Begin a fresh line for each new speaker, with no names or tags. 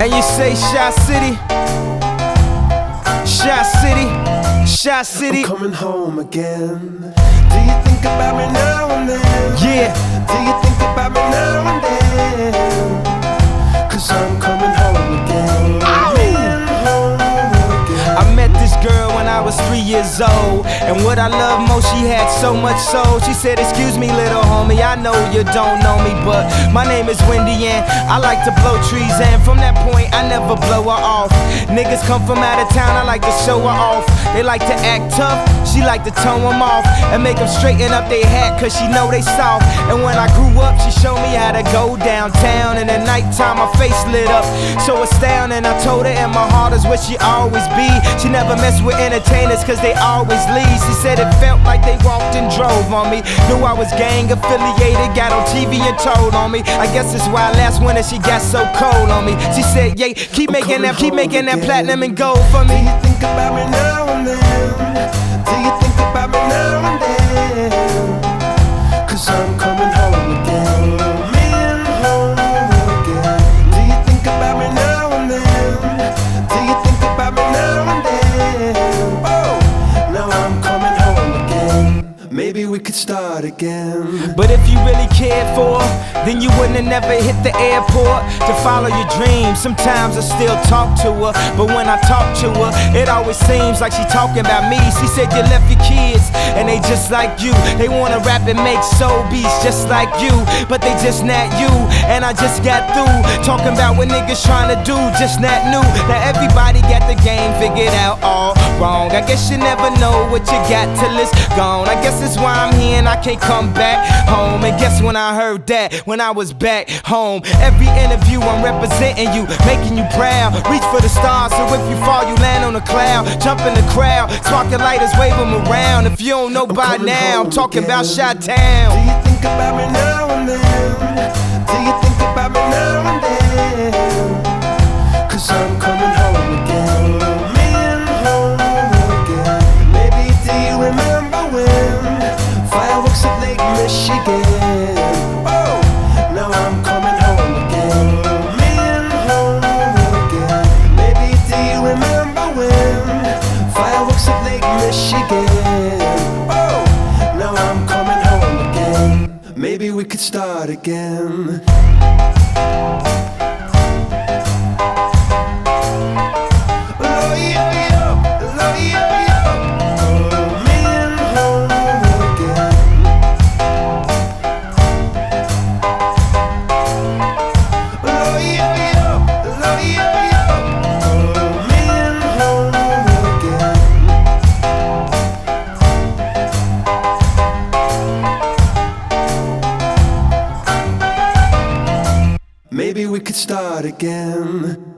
And you say Shy City, Shy City, Shy City.
I'm coming home again. Do you think about me now and then?
Yeah.
Do you think about me now and then? 'Cause I'm coming home again.
I met this girl when I was 3 years old, and what I love most, she had so much soul. She said, excuse me little homie, I know you don't know me, but my name is Wendy and I like to blow trees. And from that point I never blow her off. Niggas come from out of town, I like to show her off. They like to act tough, she like to tone them off and make them straighten up their hat, cause she know they soft. And when I grew up, she showed me how to go downtown, and at nighttime my face lit up so astounding. I told her in my heart is where she always be. She never mess with entertainers cause they always leave. She said it felt like they walked and drove on me. Knew I was gang affiliated, got on TV and told on me. I guess that's why last winter she got so cold on me. She said, yeah, keep making that platinum and gold for me.
Do you think about me now and then? Do you think about me now and then? 'Cause I'm coming home again. Home again. Do you think about me now and then? Do you think about me now and then? Oh, now I'm coming home again. Maybe we could start again.
But if you really cared for her, then you wouldn't have never hit the airport to follow your dreams. Sometimes I still talk to her, but when I talk to her, it always seems like she talking about me. She said you left your kids, and they just like you. They wanna rap and make soul beats just like you, but they just not you. And I just got through talking about what niggas trying to do, just not new. Now everybody got the game figured out all wrong. I guess you never know what you got till it's gone. I guess that's why I'm here and I can't come back home. And guess when I heard that, when I was back home. Every interview I'm representing you, making you proud. Reach for the stars, so if you fall you land on a cloud. Jump in the crowd, sparking lighters, wave them around. If you don't know by now, I'm talking about Chi-Town.
Do you think about me now and then? Do you think about me now and then? 'Cause I'm coming home again. Home again. Maybe do you remember when fireworks at Lake Michigan? Oh, now I'm coming home again. Home again. Maybe do you remember when fireworks at Lake Michigan? Oh, now I'm coming home again. Maybe we could start again. Maybe we could start again.